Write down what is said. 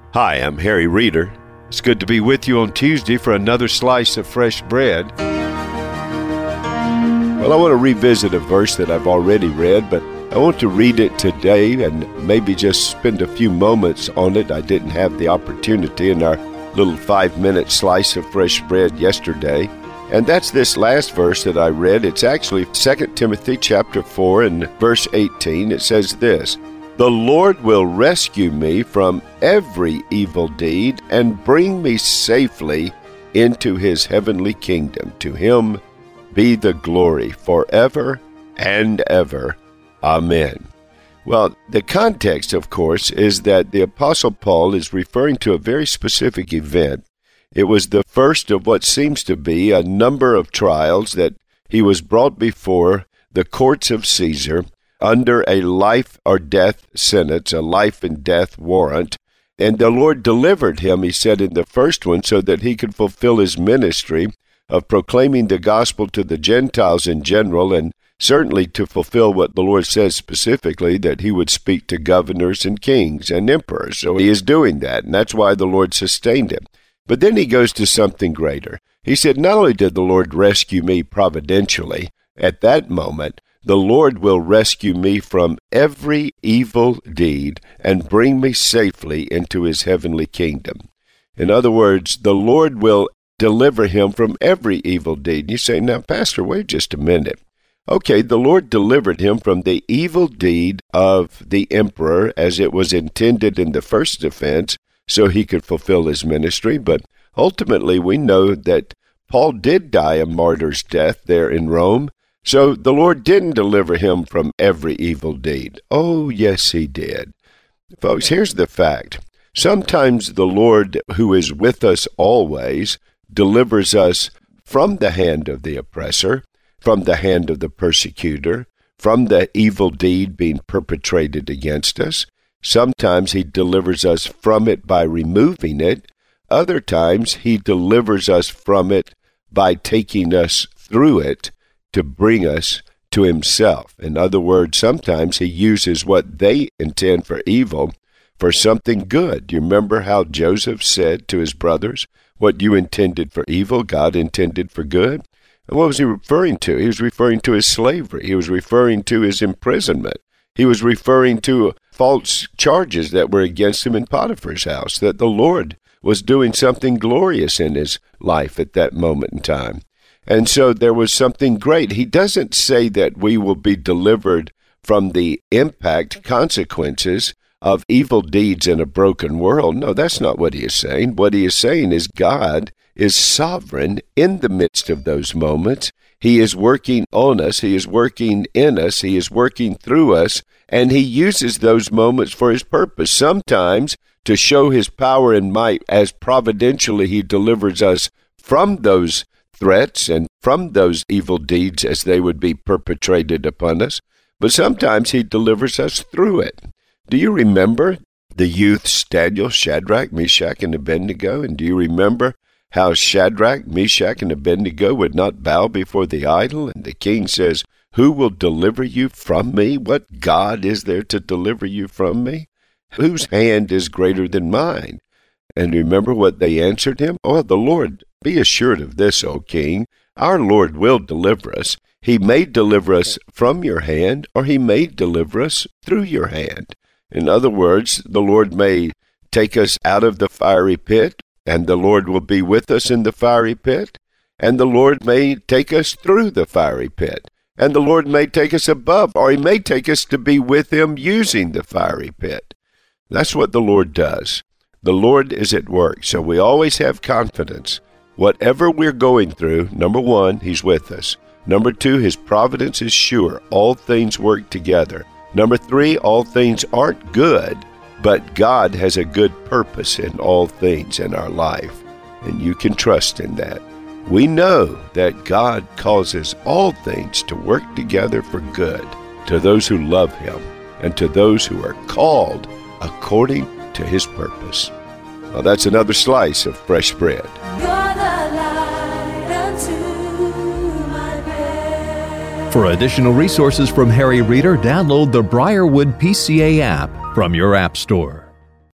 Hi, I'm Harry Reeder. It's good to be with you on Tuesday for another slice of fresh bread. Well, I want to revisit a verse that I've already read, but I want to read it today and maybe just spend a few moments on it. I didn't have the opportunity in our little 5-minute slice of fresh bread yesterday. And that's this last verse that I read. It's actually 2 Timothy chapter 4 and verse 18. It says this, "The Lord will rescue me from every evil deed and bring me safely into his heavenly kingdom. To him be the glory forever and ever. Amen." Well, the context, of course, is that the Apostle Paul is referring to a very specific event. It was the first of what seems to be a number of trials that he was brought before the courts of Caesar under a life or death sentence, a life and death warrant. And the Lord delivered him, he said in the first one, so that he could fulfill his ministry of proclaiming the gospel to the Gentiles in general, and certainly to fulfill what the Lord says specifically, that he would speak to governors and kings and emperors. So he is doing that, and that's why the Lord sustained him. But then he goes to something greater. He said, not only did the Lord rescue me providentially at that moment, the Lord will rescue me from every evil deed and bring me safely into his heavenly kingdom. In other words, the Lord will deliver him from every evil deed. And you say, now, Pastor, wait just a minute. Okay, the Lord delivered him from the evil deed of the emperor as it was intended in the first offense, so he could fulfill his ministry. But ultimately, we know that Paul did die a martyr's death there in Rome. So the Lord didn't deliver him from every evil deed. Oh, yes, he did. Folks, here's the fact. Sometimes the Lord, who is with us always, delivers us from the hand of the oppressor, from the hand of the persecutor, from the evil deed being perpetrated against us. Sometimes he delivers us from it by removing it. Other times he delivers us from it by taking us through it to bring us to himself. In other words, sometimes he uses what they intend for evil for something good. You remember how Joseph said to his brothers, what you intended for evil, God intended for good? And what was he referring to? He was referring to his slavery. He was referring to his imprisonment. He was referring to false charges that were against him in Potiphar's house, that the Lord was doing something glorious in his life at that moment in time. And so there was something great. He doesn't say that we will be delivered from the impact, consequences of evil deeds in a broken world. No, that's not what he is saying. What he is saying is God is sovereign in the midst of those moments. He is working on us. He is working in us. He is working through us. And he uses those moments for his purpose, sometimes to show his power and might as providentially he delivers us from those threats and from those evil deeds as they would be perpetrated upon us. But sometimes he delivers us through it. Do you remember the youths Daniel, Shadrach, Meshach, and Abednego? And do you remember how Shadrach, Meshach, and Abednego would not bow before the idol? And the king says, who will deliver you from me? What God is there to deliver you from me? Whose hand is greater than mine? And remember what they answered him? Oh, the Lord, be assured of this, O king. Our Lord will deliver us. He may deliver us from your hand, or he may deliver us through your hand. In other words, the Lord may take us out of the fiery pit, and the Lord will be with us in the fiery pit, and the Lord may take us through the fiery pit, and the Lord may take us above, or he may take us to be with him using the fiery pit. That's what the Lord does. The Lord is at work, so we always have confidence. Whatever we're going through, number one, he's with us. Number two, his providence is sure. All things work together. Number three, all things aren't good, but God has a good purpose in all things in our life, and you can trust in that. We know that God causes all things to work together for good to those who love him and to those who are called according to his purpose. Well, that's another slice of fresh bread. For additional resources from Harry Reeder, download the Briarwood PCA app from your app store.